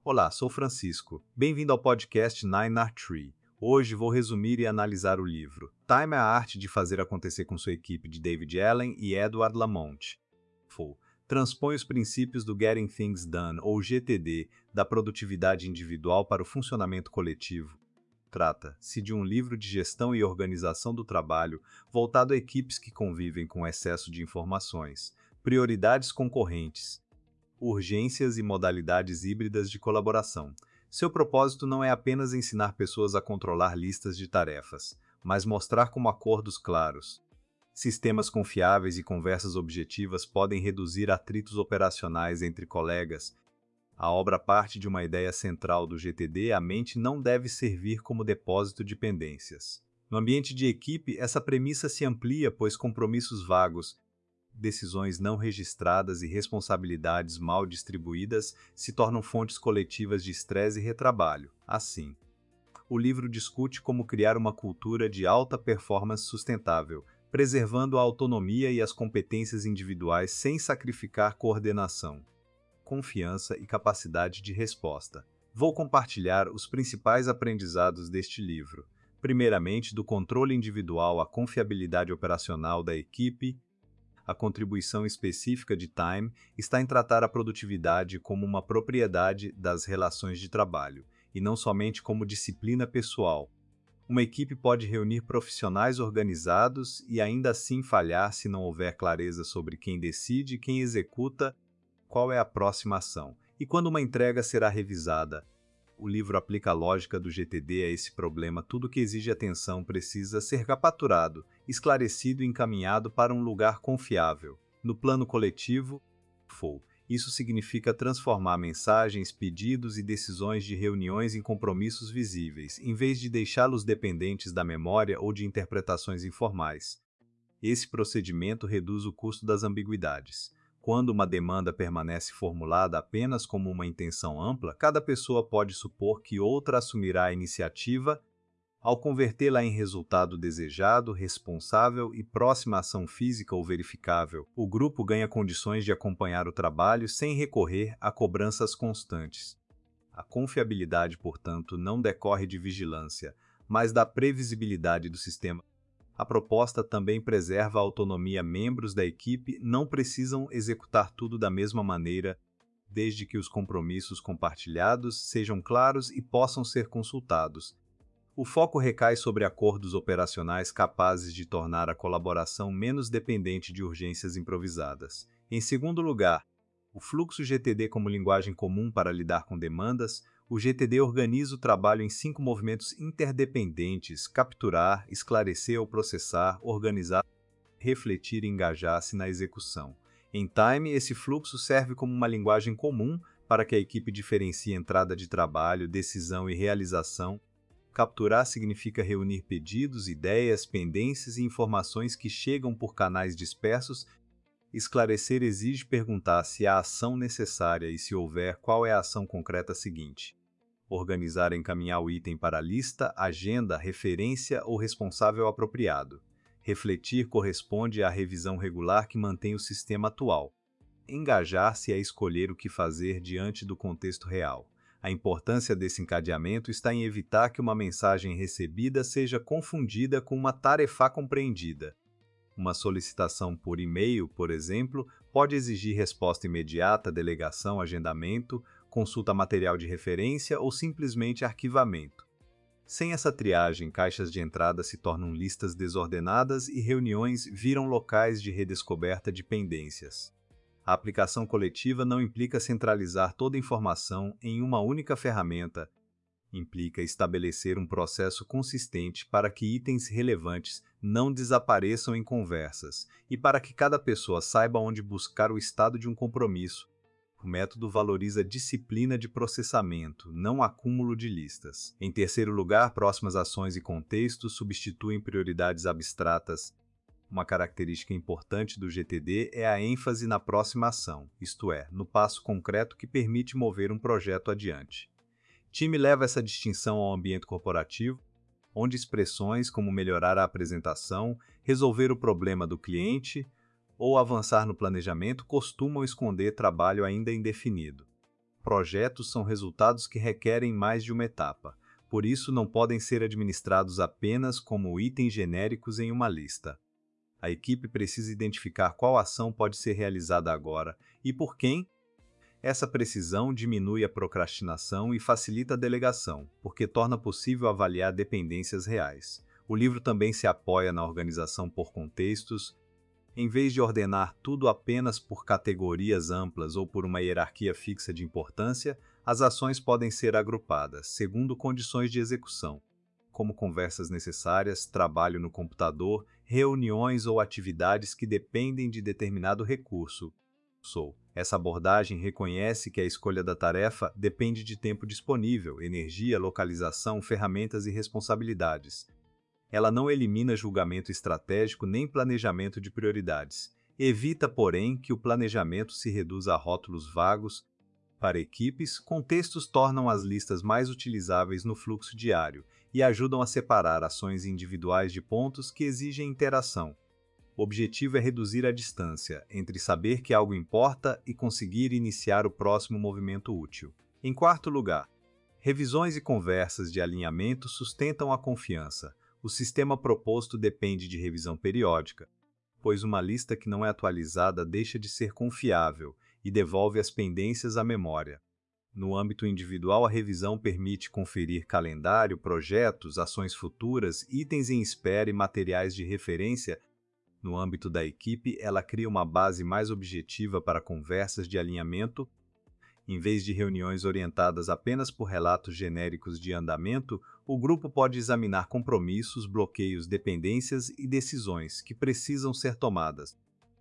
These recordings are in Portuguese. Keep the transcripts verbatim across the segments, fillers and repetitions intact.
Olá, sou Francisco. Bem-vindo ao podcast Nine Art Tree. Hoje vou resumir e analisar o livro Time é a Arte de Fazer Acontecer com Sua Equipe, de David Allen e Edward Lamont. Full. Transpõe os princípios do Getting Things Done, ou G T D, da produtividade individual para o funcionamento coletivo. Trata-se de um livro de gestão e organização do trabalho voltado a equipes que convivem com excesso de informações, prioridades concorrentes, urgências e modalidades híbridas de colaboração. Seu propósito não é apenas ensinar pessoas a controlar listas de tarefas, mas mostrar como acordos claros, sistemas confiáveis e conversas objetivas podem reduzir atritos operacionais entre colegas. A obra parte de uma ideia central do G T D: a mente não deve servir como depósito de pendências. No ambiente de equipe, essa premissa se amplia, pois compromissos vagos, decisões não registradas e responsabilidades mal distribuídas se tornam fontes coletivas de estresse e retrabalho. Assim, o livro discute como criar uma cultura de alta performance sustentável, preservando a autonomia e as competências individuais sem sacrificar coordenação, confiança e capacidade de resposta. Vou compartilhar os principais aprendizados deste livro. Primeiramente, do controle individual à confiabilidade operacional da equipe. A contribuição específica de Time está em tratar a produtividade como uma propriedade das relações de trabalho, e não somente como disciplina pessoal. Uma equipe pode reunir profissionais organizados e ainda assim falhar se não houver clareza sobre quem decide, quem executa, qual é a próxima ação, e quando uma entrega será revisada. O livro aplica a lógica do G T D a esse problema. Tudo que exige atenção precisa ser capturado, esclarecido e encaminhado para um lugar confiável. No plano coletivo, full. Isso significa transformar mensagens, pedidos e decisões de reuniões em compromissos visíveis, em vez de deixá-los dependentes da memória ou de interpretações informais. Esse procedimento reduz o custo das ambiguidades. Quando uma demanda permanece formulada apenas como uma intenção ampla, cada pessoa pode supor que outra assumirá a iniciativa. Ao convertê-la em resultado desejado, responsável e próxima ação física ou verificável, o grupo ganha condições de acompanhar o trabalho sem recorrer a cobranças constantes. A confiabilidade, portanto, não decorre de vigilância, mas da previsibilidade do sistema. A proposta também preserva a autonomia. Membros da equipe não precisam executar tudo da mesma maneira, desde que os compromissos compartilhados sejam claros e possam ser consultados. O foco recai sobre acordos operacionais capazes de tornar a colaboração menos dependente de urgências improvisadas. Em segundo lugar, o fluxo G T D como linguagem comum para lidar com demandas. O G T D organiza o trabalho em cinco movimentos interdependentes: capturar, esclarecer ou processar, organizar, refletir e engajar-se na execução. Em Time, esse fluxo serve como uma linguagem comum para que a equipe diferencie entrada de trabalho, decisão e realização. Capturar significa reunir pedidos, ideias, pendências e informações que chegam por canais dispersos. Esclarecer exige perguntar se há ação necessária e, se houver, qual é a ação concreta seguinte. Organizar é encaminhar o item para a lista, agenda, referência ou responsável apropriado. Refletir corresponde à revisão regular que mantém o sistema atual. Engajar-se é escolher o que fazer diante do contexto real. A importância desse encadeamento está em evitar que uma mensagem recebida seja confundida com uma tarefa compreendida. Uma solicitação por e-mail, por exemplo, pode exigir resposta imediata, delegação, agendamento, consulta material de referência ou simplesmente arquivamento. Sem essa triagem, caixas de entrada se tornam listas desordenadas e reuniões viram locais de redescoberta de pendências. A aplicação coletiva não implica centralizar toda a informação em uma única ferramenta. Implica estabelecer um processo consistente para que itens relevantes não desapareçam em conversas e para que cada pessoa saiba onde buscar o estado de um compromisso. O método valoriza disciplina de processamento, não acúmulo de listas. Em terceiro lugar, próximas ações e contextos substituem prioridades abstratas. Uma característica importante do G T D é a ênfase na próxima ação, isto é, no passo concreto que permite mover um projeto adiante. Time leva essa distinção ao ambiente corporativo, onde expressões como melhorar a apresentação, resolver o problema do cliente ou avançar no planejamento costumam esconder trabalho ainda indefinido. Projetos são resultados que requerem mais de uma etapa, por isso não podem ser administrados apenas como itens genéricos em uma lista. A equipe precisa identificar qual ação pode ser realizada agora e por quem. Essa precisão diminui a procrastinação e facilita a delegação, porque torna possível avaliar dependências reais. O livro também se apoia na organização por contextos. Em vez de ordenar tudo apenas por categorias amplas ou por uma hierarquia fixa de importância, as ações podem ser agrupadas, segundo condições de execução, como conversas necessárias, trabalho no computador, reuniões ou atividades que dependem de determinado recurso. Sou. Essa abordagem reconhece que a escolha da tarefa depende de tempo disponível, energia, localização, ferramentas e responsabilidades. Ela não elimina julgamento estratégico nem planejamento de prioridades. Evita, porém, que o planejamento se reduza a rótulos vagos. Para equipes, contextos tornam as listas mais utilizáveis no fluxo diário e ajudam a separar ações individuais de pontos que exigem interação. O objetivo é reduzir a distância entre saber que algo importa e conseguir iniciar o próximo movimento útil. Em quarto lugar, revisões e conversas de alinhamento sustentam a confiança. O sistema proposto depende de revisão periódica, pois uma lista que não é atualizada deixa de ser confiável e devolve as pendências à memória. No âmbito individual, a revisão permite conferir calendário, projetos, ações futuras, itens em espera e materiais de referência. No âmbito da equipe, ela cria uma base mais objetiva para conversas de alinhamento. Em vez de reuniões orientadas apenas por relatos genéricos de andamento, o grupo pode examinar compromissos, bloqueios, dependências e decisões que precisam ser tomadas.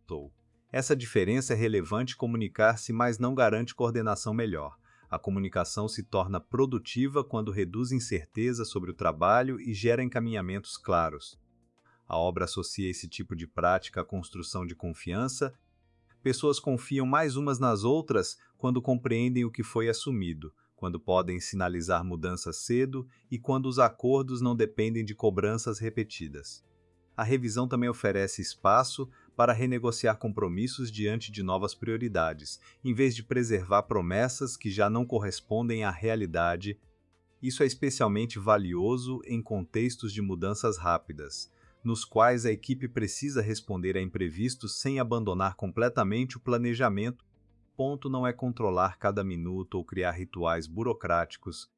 Essa diferença é relevante comunicar-se, mas não garante coordenação melhor. A comunicação se torna produtiva quando reduz incerteza sobre o trabalho e gera encaminhamentos claros. A obra associa esse tipo de prática à construção de confiança. Pessoas confiam mais umas nas outras quando compreendem o que foi assumido, quando podem sinalizar mudanças cedo e quando os acordos não dependem de cobranças repetidas. A revisão também oferece espaço para renegociar compromissos diante de novas prioridades, em vez de preservar promessas que já não correspondem à realidade. Isso é especialmente valioso em contextos de mudanças rápidas, nos quais a equipe precisa responder a imprevistos sem abandonar completamente o planejamento. O ponto não é controlar cada minuto ou criar rituais burocráticos,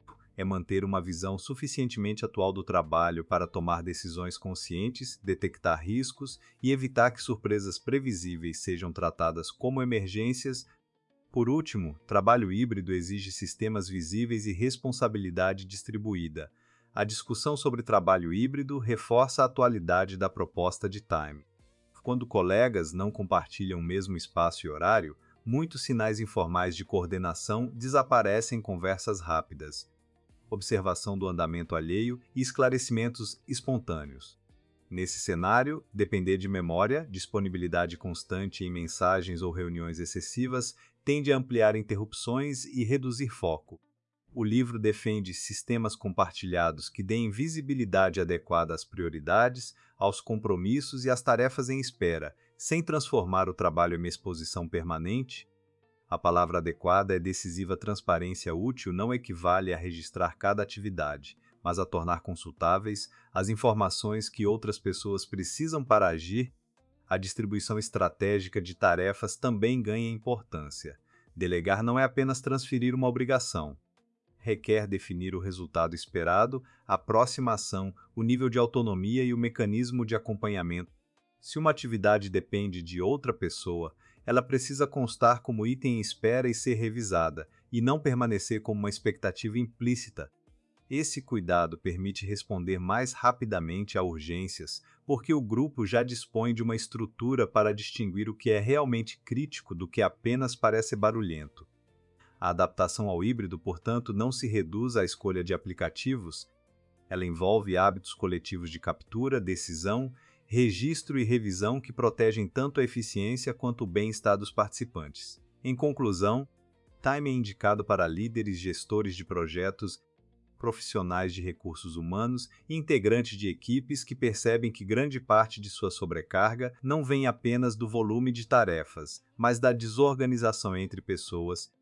é manter uma visão suficientemente atual do trabalho para tomar decisões conscientes, detectar riscos e evitar que surpresas previsíveis sejam tratadas como emergências. Por último, trabalho híbrido exige sistemas visíveis e responsabilidade distribuída. A discussão sobre trabalho híbrido reforça a atualidade da proposta de Time. Quando colegas não compartilham o mesmo espaço e horário, muitos sinais informais de coordenação desaparecem em conversas rápidas, observação do andamento alheio e esclarecimentos espontâneos. Nesse cenário, depender de memória, disponibilidade constante em mensagens ou reuniões excessivas tende a ampliar interrupções e reduzir foco. O livro defende sistemas compartilhados que deem visibilidade adequada às prioridades, aos compromissos e às tarefas em espera, sem transformar o trabalho em uma exposição permanente. A palavra adequada é decisiva. Transparência útil não equivale a registrar cada atividade, mas a tornar consultáveis as informações que outras pessoas precisam para agir. A distribuição estratégica de tarefas também ganha importância. Delegar não é apenas transferir uma obrigação. Requer definir o resultado esperado, a próxima ação, o nível de autonomia e o mecanismo de acompanhamento. Se uma atividade depende de outra pessoa, ela precisa constar como item em espera e ser revisada, e não permanecer como uma expectativa implícita. Esse cuidado permite responder mais rapidamente a urgências, porque o grupo já dispõe de uma estrutura para distinguir o que é realmente crítico do que apenas parece barulhento. A adaptação ao híbrido, portanto, não se reduz à escolha de aplicativos. Ela envolve hábitos coletivos de captura, decisão, registro e revisão que protegem tanto a eficiência quanto o bem-estar dos participantes. Em conclusão, Time é indicado para líderes, gestores de projetos, profissionais de recursos humanos e integrantes de equipes que percebem que grande parte de sua sobrecarga não vem apenas do volume de tarefas, mas da desorganização entre pessoas.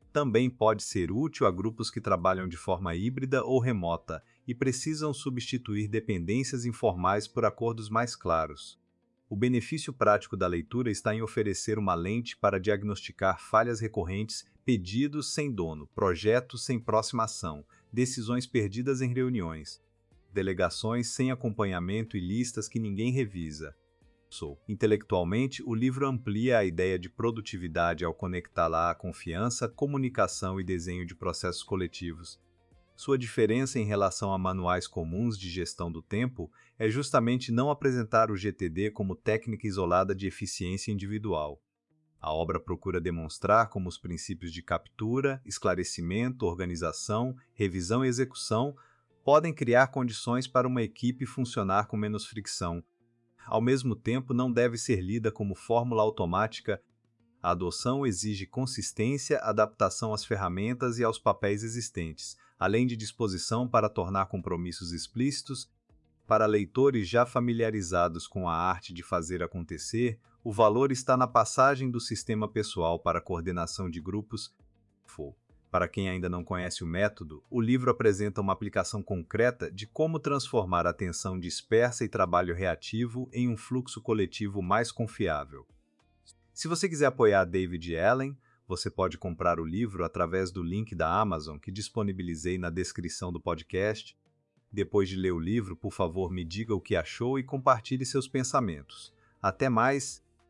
Também pode ser útil a grupos que trabalham de forma híbrida ou remota e precisam substituir dependências informais por acordos mais claros. O benefício prático da leitura está em oferecer uma lente para diagnosticar falhas recorrentes, pedidos sem dono, projetos sem próxima ação, decisões perdidas em reuniões, delegações sem acompanhamento e listas que ninguém revisa. Intelectualmente, o livro amplia a ideia de produtividade ao conectá-la à confiança, comunicação e desenho de processos coletivos. Sua diferença em relação a manuais comuns de gestão do tempo é justamente não apresentar o G T D como técnica isolada de eficiência individual. A obra procura demonstrar como os princípios de captura, esclarecimento, organização, revisão e execução podem criar condições para uma equipe funcionar com menos fricção. Ao mesmo tempo, não deve ser lida como fórmula automática. A adoção exige consistência, adaptação às ferramentas e aos papéis existentes, além de disposição para tornar compromissos explícitos. Para leitores já familiarizados com a arte de fazer acontecer, o valor está na passagem do sistema pessoal para a coordenação de grupos. Para quem ainda não conhece o método, o livro apresenta uma aplicação concreta de como transformar a atenção dispersa e trabalho reativo em um fluxo coletivo mais confiável. Se você quiser apoiar David Allen, você pode comprar o livro através do link da Amazon que disponibilizei na descrição do podcast. Depois de ler o livro, por favor, me diga o que achou e compartilhe seus pensamentos. Até mais!